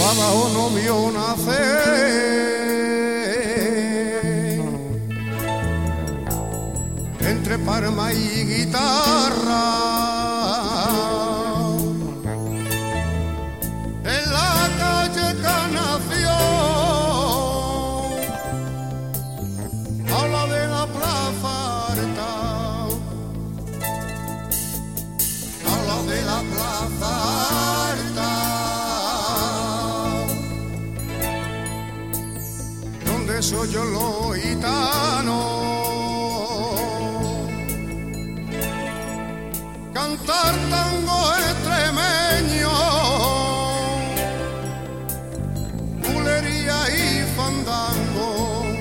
Abajo no vio nacer entre palma y guitarra en la calle Canación, habla de la plaza Arta, habla de la plaza Arta, soy yo lo gitano, cantar tango extremeño, bulería y fandango,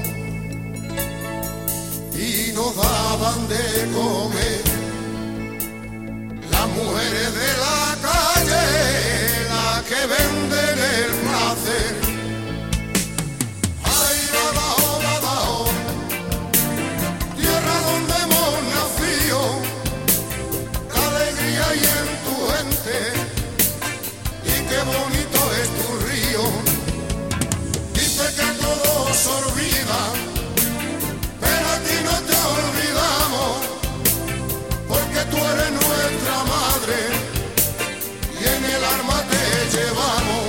y nos daban de comer las mujeres de la calle, las que venden el placer. Qué bonito es tu río, dice que todos olvidan, pero a ti no te olvidamos, porque tú eres nuestra madre y en el alma te llevamos.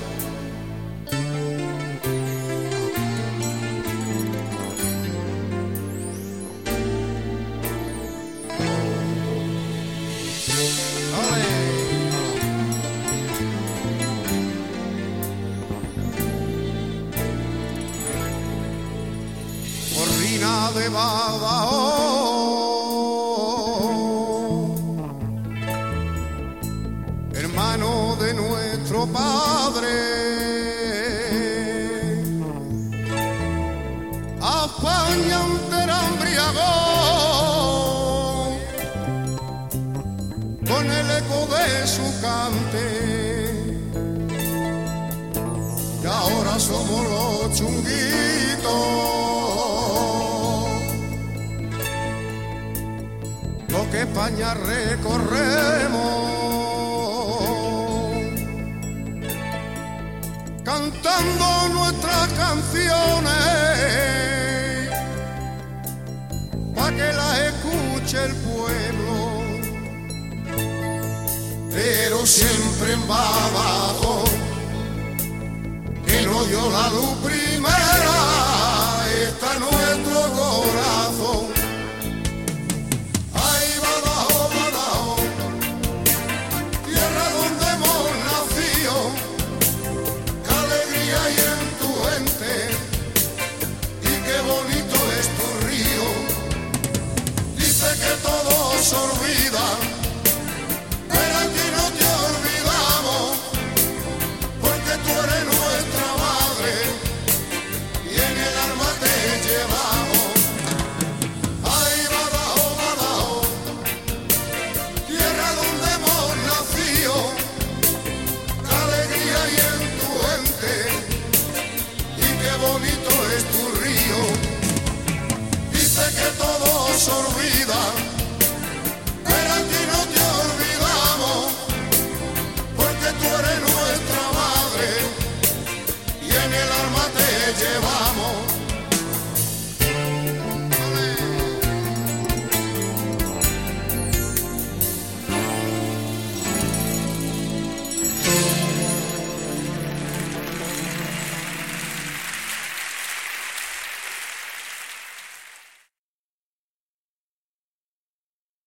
De Badajoz, hermano de nuestro padre, a España entera embriagó con el eco de su cante, y ahora somos los chunguitos que España recorremos, cantando nuestras canciones, pa' que las escuche el pueblo, pero siempre en Badajoz, que nos dio la luz primera, está nuestro corazón. Se olvida, pero a ti no te olvidamos, porque tú eres nuestra madre y en el alma te llevamos. Ay, Badajoz, Badajoz, tierra donde hemos nacido, qué alegría hay en tu gente y qué bonito es tu río. Dice que todo se olvida, pero a ti no te olvidamos, porque tú eres nuestra madre y en el alma te llevamos.